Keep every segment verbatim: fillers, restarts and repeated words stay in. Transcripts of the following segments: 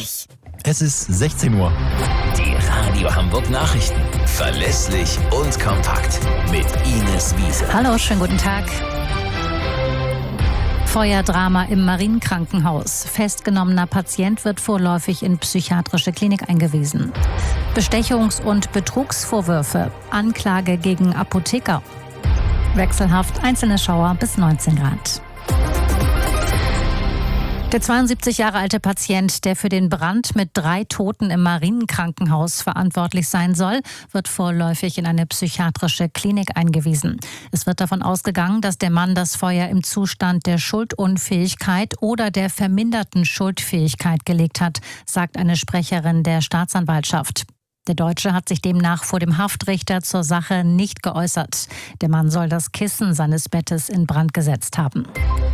wichtig. Es ist sechzehn Uhr. Die Radio Hamburg Nachrichten. Verlässlich und kompakt. Mit Ines Wiese. Hallo, schönen guten Tag. Feuerdrama im Marienkrankenhaus. Festgenommener Patient wird vorläufig in psychiatrische Klinik eingewiesen. Bestechungs- und Betrugsvorwürfe. Anklage gegen Apotheker. Wechselhaft, einzelne Schauer bis neunzehn Grad. Der zweiundsiebzig Jahre alte Patient, der für den Brand mit drei Toten im Marienkrankenhaus verantwortlich sein soll, wird vorläufig in eine psychiatrische Klinik eingewiesen. Es wird davon ausgegangen, dass der Mann das Feuer im Zustand der Schuldunfähigkeit oder der verminderten Schuldfähigkeit gelegt hat, sagt eine Sprecherin der Staatsanwaltschaft. Der Deutsche hat sich demnach vor dem Haftrichter zur Sache nicht geäußert. Der Mann soll das Kissen seines Bettes in Brand gesetzt haben.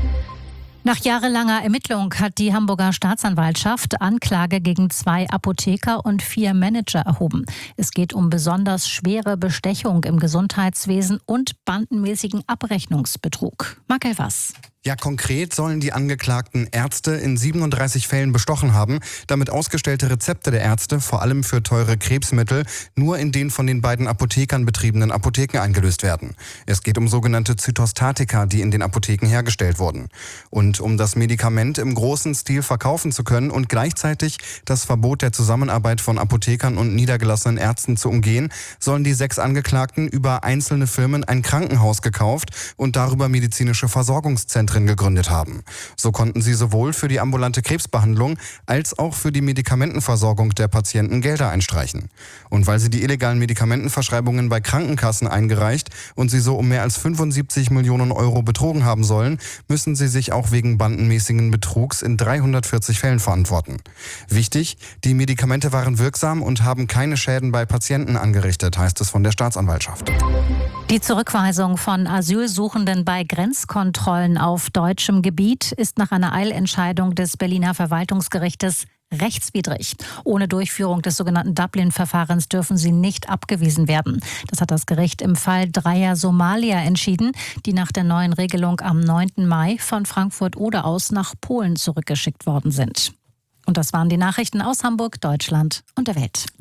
Nach jahrelanger Ermittlung hat die Hamburger Staatsanwaltschaft Anklage gegen zwei Apotheker und vier Manager erhoben. Es geht um besonders schwere Bestechung im Gesundheitswesen und bandenmäßigen Abrechnungsbetrug. Marc Elvers. Ja, konkret sollen die Angeklagten Ärzte in siebenunddreißig Fällen bestochen haben, damit ausgestellte Rezepte der Ärzte, vor allem für teure Krebsmittel, nur in den von den beiden Apothekern betriebenen Apotheken eingelöst werden. Es geht um sogenannte Zytostatika, die in den Apotheken hergestellt wurden. Und um das Medikament im großen Stil verkaufen zu können und gleichzeitig das Verbot der Zusammenarbeit von Apothekern und niedergelassenen Ärzten zu umgehen, sollen die sechs Angeklagten über einzelne Firmen ein Krankenhaus gekauft und darüber medizinische Versorgungszentren gegründet haben. So konnten sie sowohl für die ambulante Krebsbehandlung als auch für die Medikamentenversorgung der Patienten Gelder einstreichen. Und weil sie die illegalen Medikamentenverschreibungen bei Krankenkassen eingereicht und sie so um mehr als fünfundsiebzig Millionen Euro betrogen haben sollen, müssen sie sich auch wegen bandenmäßigen Betrugs in dreihundertvierzig Fällen verantworten. Wichtig, die Medikamente waren wirksam und haben keine Schäden bei Patienten angerichtet, heißt es von der Staatsanwaltschaft. Die Zurückweisung von Asylsuchenden bei Grenzkontrollen auf deutschem Gebiet ist nach einer Eilentscheidung des Berliner Verwaltungsgerichtes rechtswidrig. Ohne Durchführung des sogenannten Dublin-Verfahrens dürfen sie nicht abgewiesen werden. Das hat das Gericht im Fall dreier Somalier entschieden, die nach der neuen Regelung am neunten Mai von Frankfurt-Oder aus nach Polen zurückgeschickt worden sind. Und das waren die Nachrichten aus Hamburg, Deutschland und der Welt.